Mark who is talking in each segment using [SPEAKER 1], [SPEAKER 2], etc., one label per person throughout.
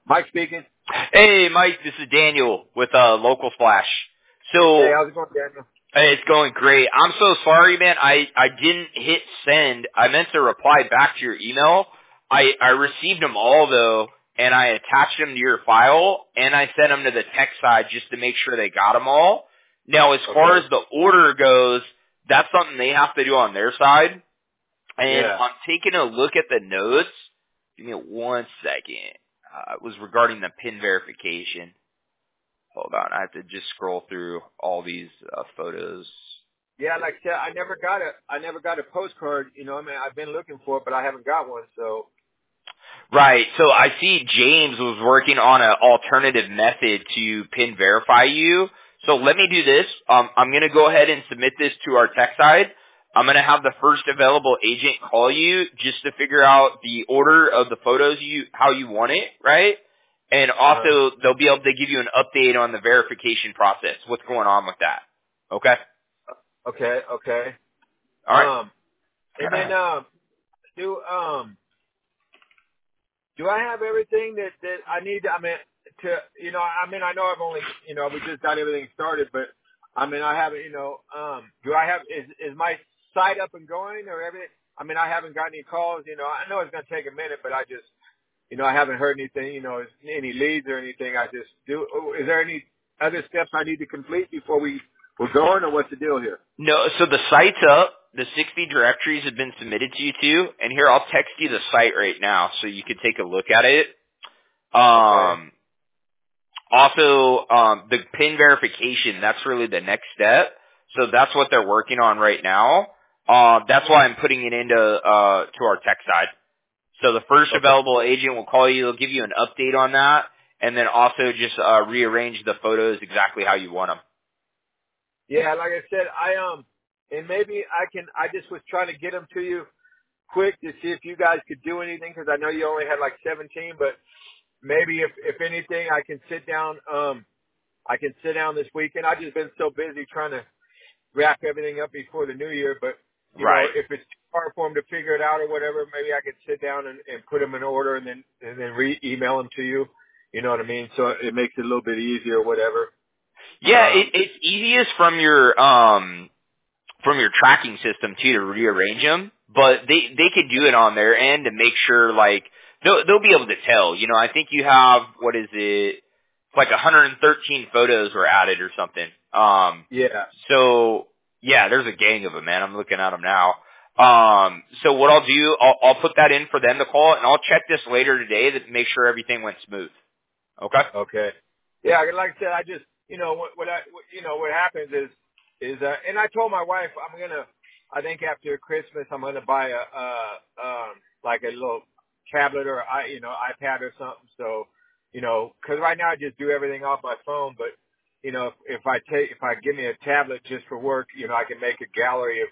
[SPEAKER 1] Mike speaking.
[SPEAKER 2] Hey, Mike, this is Daniel with Local Splash.
[SPEAKER 1] Hey,
[SPEAKER 2] So,
[SPEAKER 1] how's it going, Daniel?
[SPEAKER 2] hey, it's going great. I'm so sorry, man. I didn't hit send. I meant to reply back to your email. I received them all, though, and I attached them to your file, and I sent them to the tech side just to make sure they got them all. Now, as far as the order goes, that's something they have to do on their side. And
[SPEAKER 1] Yeah.
[SPEAKER 2] I'm taking a look at the notes. Give me 1 second. It was regarding the PIN verification. Hold on, I have to just scroll through all these photos.
[SPEAKER 1] Yeah, like I said, I never got a postcard. You know, I mean, I've been looking for it, but I haven't got one. So.
[SPEAKER 2] Right. So I see James was working on an alternative method to PIN verify you. So let me do this. I'm going to go ahead and submit this to our tech side. I'm going to have the first available agent call you just to figure out the order of the photos how you want it, right? And also they'll be able to give you an update on the verification process. What's going on with that? Okay.
[SPEAKER 1] Okay. Okay.
[SPEAKER 2] All right.
[SPEAKER 1] And then do I have everything that I need? I mean, I know I've only, we just got everything started, but I mean, I haven't, do I have, is my site up and going or everything? I mean, I haven't got any calls, I know it's going to take a minute, but I just, I haven't heard anything, any leads or anything. I just do. Is there any other steps I need to complete before we're going, or what's the deal here?
[SPEAKER 2] No, so the site's up. The 60 directories have been submitted to you too. And here, I'll text you the site right now so you can take a look at it.
[SPEAKER 1] Okay.
[SPEAKER 2] Also, the PIN verification, that's really the next step. So that's what they're working on right now. That's why I'm putting it into to our tech side. So the first
[SPEAKER 1] Okay.
[SPEAKER 2] available agent will call you. They'll give you an update on that. And then also just rearrange the photos exactly how you want them.
[SPEAKER 1] Yeah, like I said, and maybe I just was trying to get them to you quick to see if you guys could do anything, because I know you only had like 17, but maybe if anything, I can sit down this weekend. I've just been so busy trying to wrap everything up before the new year, but
[SPEAKER 2] Right.
[SPEAKER 1] if it's too hard for them to figure it out or whatever, maybe I could sit down and put them in order and then email them to you. You know what I mean? So it makes it a little bit easier or whatever.
[SPEAKER 2] Yeah, it's easiest from your tracking system too to rearrange them, but they could do it on their end to make sure like they'll be able to tell. I think you have what is it? It's like 113 photos were added or something.
[SPEAKER 1] Yeah.
[SPEAKER 2] So yeah, there's a gang of them, man. I'm looking at them now. So what I'll do, I'll put that in for them to call, and I'll check this later today to make sure everything went smooth. Okay.
[SPEAKER 1] Okay. Yeah, like I said, I just, what happens is, and I told my wife I think after Christmas I'm gonna buy like a little tablet or iPad or something. So, because right now I just do everything off my phone, but if I give me a tablet just for work, I can make a gallery of,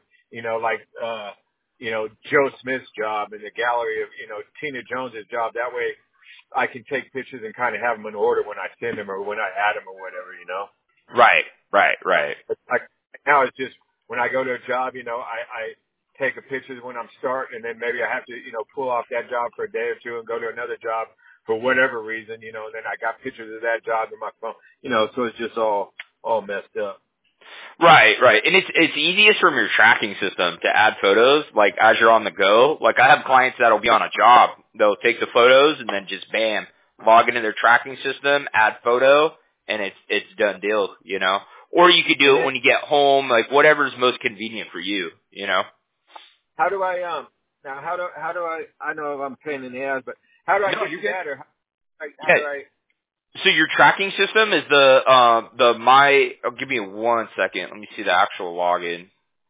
[SPEAKER 1] Joe Smith's job and the gallery of, Tina Jones's job. That way I can take pictures and kind of have them in order when I send them or when I add them or whatever,
[SPEAKER 2] Right.
[SPEAKER 1] But like now it's just when I go to a job, I take a picture when I'm starting, and then maybe I have to, pull off that job for a day or two and go to another job for whatever reason, and then I got pictures of that job in my phone, so it's just all messed up.
[SPEAKER 2] Right. And it's easiest from your tracking system to add photos, like as you're on the go. Like I have clients that'll be on a job. They'll take the photos and then just bam, log into their tracking system, add photo, and it's done deal, Or you could do it when you get home, like whatever's most convenient for you,
[SPEAKER 1] How do I now how do I know I'm a pain in the ass, but how do I get that, or how do I?
[SPEAKER 2] So your tracking system is give me 1 second. Let me see the actual login.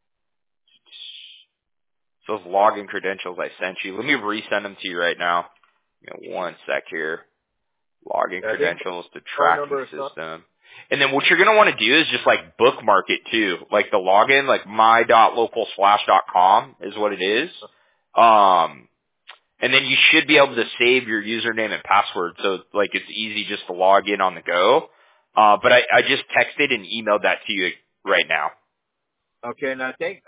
[SPEAKER 2] Those login credentials I sent you. Let me resend them to you right now. Give me 1 sec here. Login credentials to tracking system. And then what you're going to want to do is just like bookmark it too. Like the login, like my.localsplash.com is what it is. And then you should be able to save your username and password. So like it's easy just to log in on the go. But I just texted and emailed that to you right now.
[SPEAKER 1] Okay. And I think,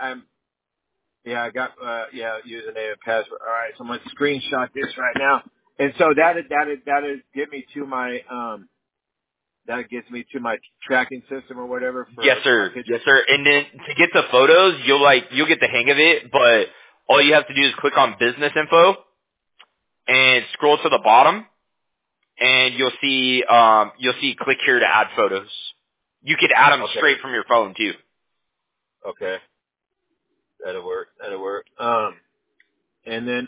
[SPEAKER 1] I got, username and password. All right. So I'm going to screenshot this right now And so that get me to my that gets me to my tracking system or whatever for
[SPEAKER 2] Yes,
[SPEAKER 1] my
[SPEAKER 2] sir.
[SPEAKER 1] picture.
[SPEAKER 2] Yes, sir. And then to get the photos, you'll get the hang of it, but all you have to do is click on business info and scroll to the bottom, and you'll see click here to add photos. You could add them
[SPEAKER 1] Okay.
[SPEAKER 2] straight from your phone too.
[SPEAKER 1] Okay. That'll work. And then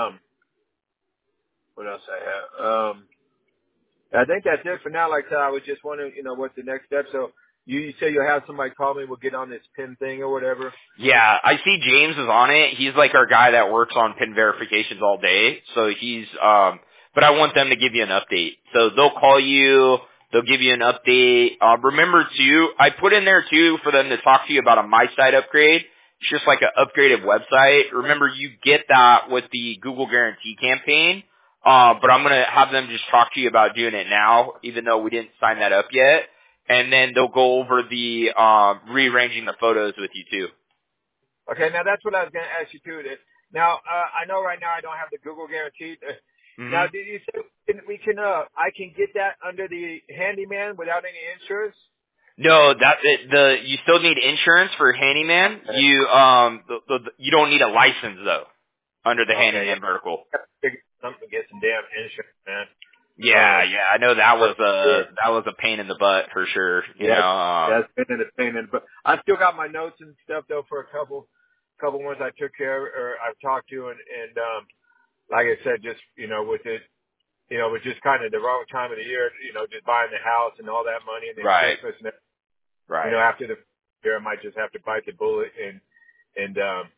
[SPEAKER 1] what else I have? I think that's it for now. Like I said, I was just wondering, what's the next step. So you say you'll have somebody call me. We'll get on this PIN thing or whatever.
[SPEAKER 2] Yeah, I see James is on it. He's like our guy that works on PIN verifications all day. So he's but I want them to give you an update. So they'll call you, they'll give you an update. Remember too, I put in there too for them to talk to you about a My Site upgrade. It's just like an upgraded website. Remember, you get that with the Google Guarantee campaign. But I'm gonna have them just talk to you about doing it now, even though we didn't sign that up yet. And then they'll go over the rearranging the photos with you too.
[SPEAKER 1] Okay, now that's what I was going to ask you too. Now, I know right now I don't have the Google Guarantee. Now, did you say I can get that under the handyman without any insurance?
[SPEAKER 2] No, you still need insurance for handyman.
[SPEAKER 1] Okay.
[SPEAKER 2] You don't need a license though under the
[SPEAKER 1] Okay.
[SPEAKER 2] handyman vertical.
[SPEAKER 1] Something to get some damn insurance, man.
[SPEAKER 2] Yeah, I know that was
[SPEAKER 1] Yeah.
[SPEAKER 2] a pain in the butt for sure.
[SPEAKER 1] That's been a pain in the butt. I still got my notes and stuff though for a couple ones I took care of or I've talked to and like I said, just with it. With just kind of the wrong time of the year, just buying the house and all that money and then
[SPEAKER 2] Right.
[SPEAKER 1] Christmas and
[SPEAKER 2] Right.
[SPEAKER 1] after the year, I might just have to bite the bullet and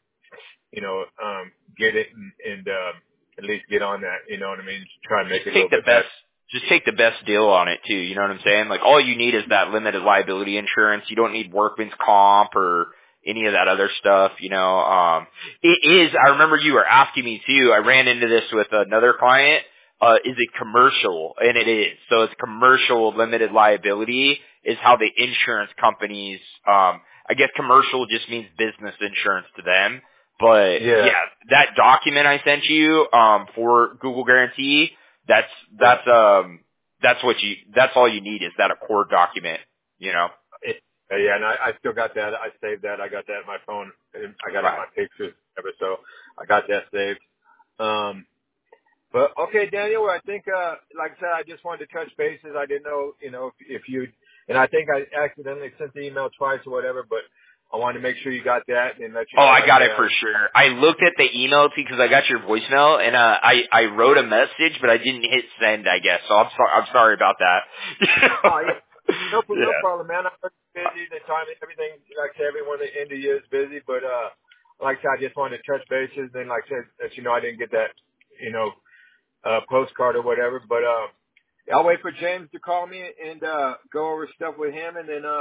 [SPEAKER 1] get it and at least get on that. You know what I mean? Try and make it a little bit better.
[SPEAKER 2] Just take the best deal on it too. You know what I'm saying? Like all you need is that limited liability insurance. You don't need workman's comp or any of that other stuff. It is. I remember you were asking me too. I ran into this with another client. Is it commercial? And it is. So it's commercial limited liability is how the insurance companies. I guess commercial just means business insurance to them. But yeah, that document I sent you for Google Guarantee. That's all you need is that Accord document,
[SPEAKER 1] Yeah, and I still got that. I saved that. I got that in my phone. And I got it in my pictures, so I got that saved. But okay, Daniel, I think, like I said, I just wanted to touch bases. I didn't know, if you, and I think I accidentally sent the email twice or whatever, but I wanted to make sure you got that and let you know.
[SPEAKER 2] Oh, I got it for sure. I looked at the email too because I got your voicemail and I wrote a message, but I didn't hit send, I guess. So I'm sorry about that.
[SPEAKER 1] Oh, yeah. No problem, man. I'm busy. The time, everything, like I said, everyone at the end of the year is busy, but like I said, I just wanted to touch bases. And like I said, I didn't get that, postcard or whatever, but I'll wait for James to call me and go over stuff with him, and then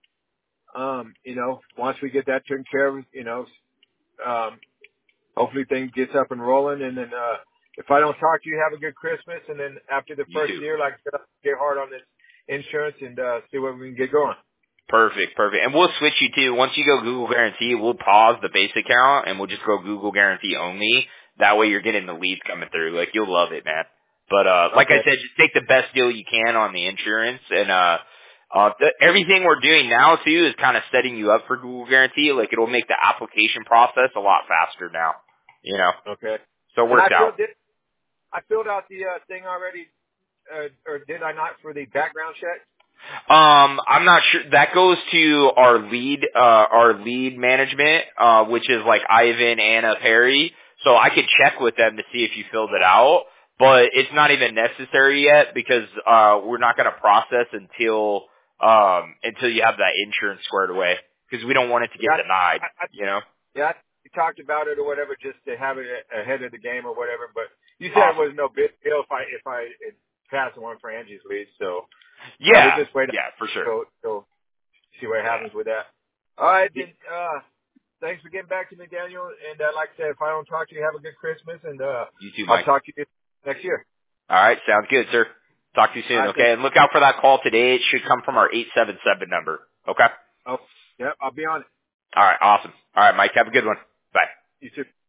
[SPEAKER 1] once we get that taken care of, hopefully things gets up and rolling, and then if I don't talk to you, have a good Christmas, and then after the first year, like I said, I'll get hard on this insurance and see what we can get going.
[SPEAKER 2] Perfect. And we'll switch you too. Once you go Google Guarantee, we'll pause the base account and we'll just go Google Guarantee only. That way you're getting the leads coming through. Like you'll love it, man. But like I said, just take the best deal you can on the insurance and everything we're doing now too is kind of setting you up for Google Guarantee. Like it'll make the application process a lot faster now.
[SPEAKER 1] Okay.
[SPEAKER 2] So it worked out.
[SPEAKER 1] I filled out the thing already, or did I not, for the background check?
[SPEAKER 2] I'm not sure. That goes to our lead management, which is like Ivan, Anna, Perry. So I could check with them to see if you filled it out, but it's not even necessary yet because we're not going to process until you have that insurance squared away because we don't want it to get denied.
[SPEAKER 1] Yeah, we talked about it or whatever, just to have it ahead of the game or whatever. But you said it was no big deal if I passed one for Angie's lead. So we'll just wait.
[SPEAKER 2] Yeah, for sure.
[SPEAKER 1] So see what happens with that. All right, then. Thanks for getting back to me, Daniel. And like I said, if I don't talk to you, have a good Christmas, and
[SPEAKER 2] you too, Mike.
[SPEAKER 1] I'll talk to you next year.
[SPEAKER 2] All right, sounds good, sir. Talk to you soon, okay? And look out for that call today. It should come from our 877 number, okay?
[SPEAKER 1] Oh, yep, I'll be on it.
[SPEAKER 2] All right, awesome. All right, Mike, have a good one. Bye.
[SPEAKER 1] You too.